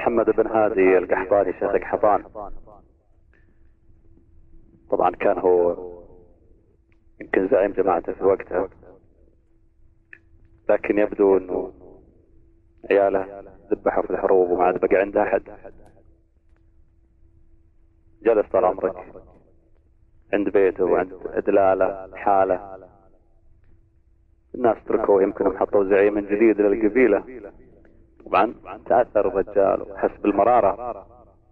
محمد بن هادي القحطاني شيخ القحطان. طبعا كان هو يمكن زعيم جماعته في وقتها، لكن يبدو انه عياله ذبحوا في الحروب وما عاد بقى عنده احد. جلس طال عمرك عند بيته وعند ادلاله حاله، الناس تركوه، يمكن حطوا زعيم جديد للقبيله. طبعا تاثر الرجال وحس بالمراره.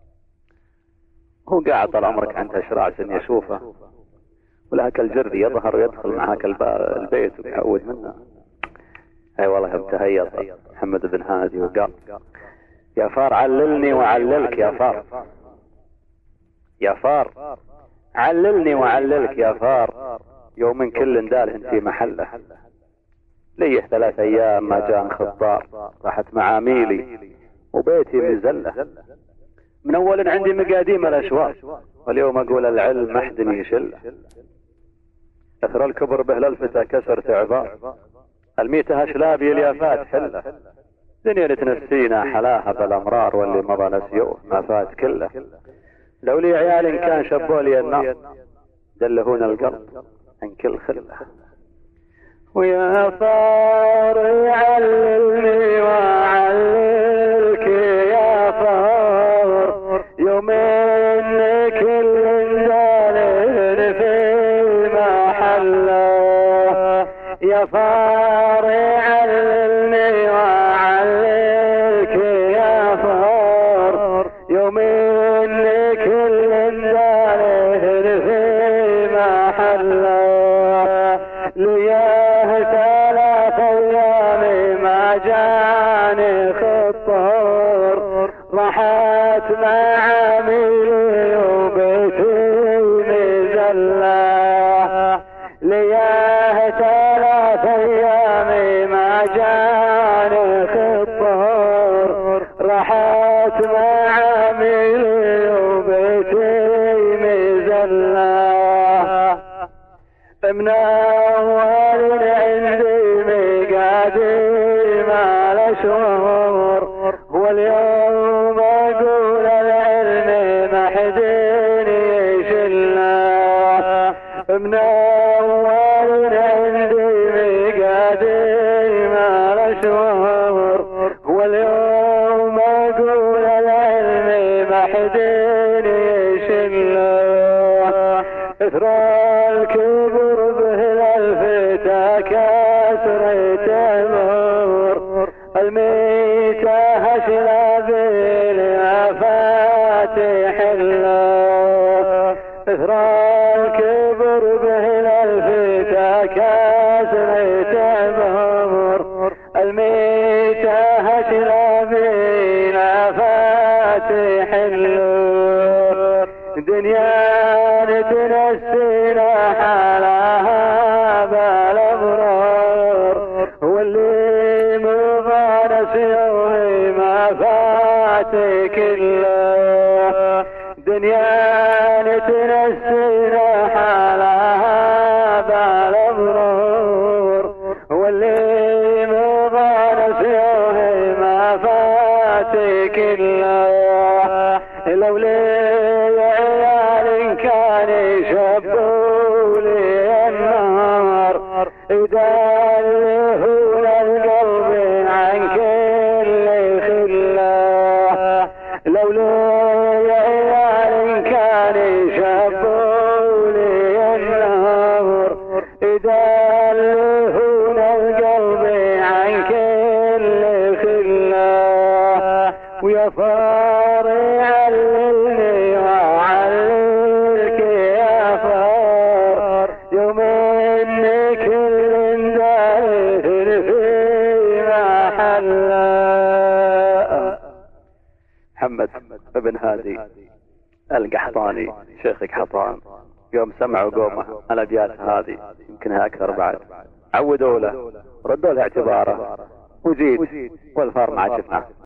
هو قاعد طال عمرك عند اشراع سن يشوفه، ولهك الجرذي يظهر ويدخل معاك البيت ويعود منه. اي والله تهيأ محمد بن هادي وقال: يا فار عللني وعللك يا فار، يا فار عللني وعللك يا فار، يوم كل دال في محله، ليه 3 أيام ما جاء خضار، راحت معاميلي وبيتي مزله، من اول عندي مقاديم الاشواق، واليوم اقول العلم محدني يشله، اثر الكبر به الفتى كسر تعبار، الميته اشلابي اليافات حله، دنيا تنسينا حلاها بالامرار، واللي مضى نسيوه ما فات كله، لو لي عيال كان شبوا لي النار، دلهون القلب عن كل خله. ويا فار علمني وعللك يا فار، يوم ان كل دال في محله، يا فار علمني وعللك يا فار، يوم ان كل دال في محله، لياه 3 أيام ما جاني خطار، راحت معاميلي وبيتي مزله، لياه 3 أيام ما جاني خطار، راحت معاميلي وبيتي مزله، من اول عندي مقاديم الاشهر، واليوم اقول العلم محدين يشله، من اول عندي مقاديم الاشهر، واليوم اقول العلم محدين يشله، اثر الكبر به الفتى كسر تمر، الميته اشلابي اليافات حله، اثر الكبر به الفتى كسر تمر، الميته اشلابي اليافات حله، دنيا تنسينا حالها بالأبرار، واللي مضى نسيوه ما فات كله، دنيا تنسينا حالها بالأبرار، واللي مضى نسيوه ما فات كله، لو لي كان يشبوا لي النار، يدلهون القلب عن كل خله، لو لي عيال كان يشبوا لي النار، يدلهون القلب عن كل خله، ويا فار علمني وعللك يا فار، يوم ان كل دال في محله. محمد بن هادي القحطاني شيخ قحطان، يوم سمعوا قومه الابيات هذه يمكنها اكثر بعد، عودوا له ردوا له اعتباره، وجيد والفار ما شفناه.